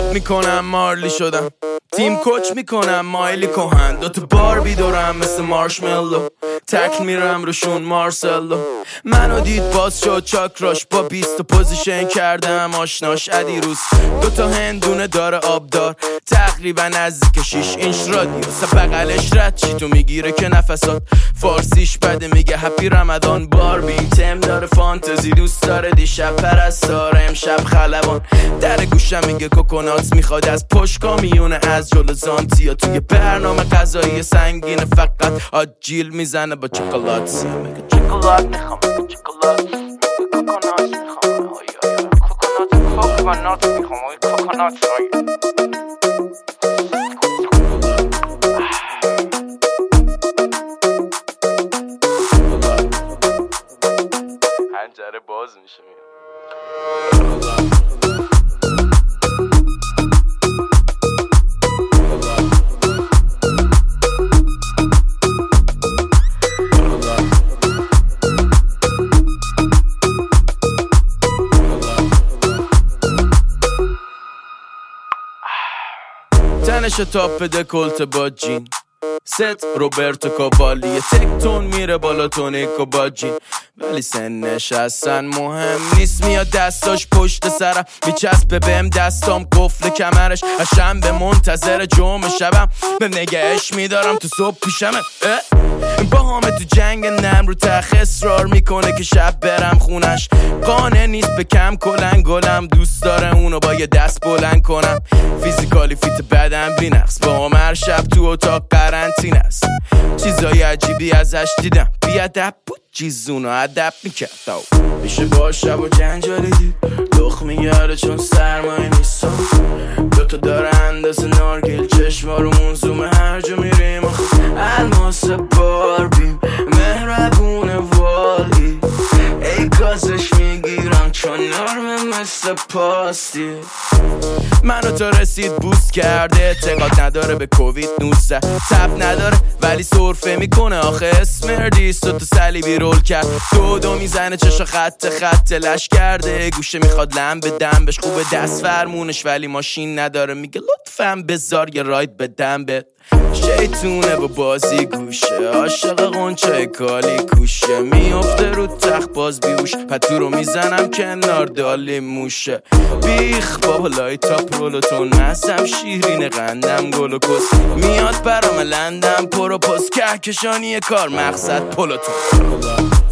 پاپ میکنم مارلی شدم، تیم کوچ میکنم مایلی کهن، دوتا باربی دارم مثل مارشملو، تکل میرم روشون مارسلو. منو دید باز شد چاکراش، با 20 پوزیشن کردم آشناش. ادیروس دوتا هندونه داره آبدار، تقریبا نزدیک 6 اینچ رادیو. بغلش رد چی تو میگیره که نفسات فارسیش بده، میگه هپی رمضان. باربی تم داره فانتزی دوست داره، دیشب پرستاره امشب خلبان. در گوشم میگه کوکونات میخواد از پشت کامیونه، از جلو زانتیا. توی برنامه غذایی سنگین فقط آجیل میزنه با چکلات. میگه چکلات میخوام، چکلات کوکونات میخوام، کوکونات میخوام، کوکونات پنجره باز میشه. تنش تاپ دکلت با جین، ست روبرتو کابالی، تکتون میره بالا تونیکو با جین. ولی سنش اصلا مهم نیست، میاد دستاش پشت سرم میچسبه بهم، دستام قفل کمرش. هشم به منتظر جمعه شبم، به نگهش میدارم تو صبح پیشمه. با همه تو جنگ نم رو تخ اصرار میکنه که شب برم خونش. قانه نیست به کم کلن گلم، دوست داره اونو با یه دست بلند کنم. فیزیکالی فیت بدم بی نقص، با هم هر شب تو اتاق قرنطینه است. چیزای عجیبی ازش دیدم، بیادب بود چیزونو ادب میکرد. میشه با شب و جنجالی دید، لخ میگرده چون سرمایه نیست. دوتا داره اندازه نارگیل، چشمارمون زومه هر جا میریم. الماس باربیم مهربون والی، ای کازش میگیرم چون نرمه مثل پاستی. منو تا رسید بوست کرده، اعتقاد نداره به کووید 19. تب نداره ولی سرفه میکنه آخه اسمردیست. تو صلیبی رول کرد، دو میزنه چشا خط لش کرده. گوشه میخواد لم به دم بش، خوبه دست فرمونش ولی ماشین نداره. میگه لطفاً بذار یه راید بدم به شیطونه با بازی گوشه. عاشق قنچه کالی کوشه، میافته رو تخت باز بیوش. پتو رو میزنم کنار دالی موشه. بیخ بابا لایتا پرولوتون، مزم شیرین قندم گل و کس. میاد برام لندم پروپوز، کهکشانی کار مقصد پلوتون.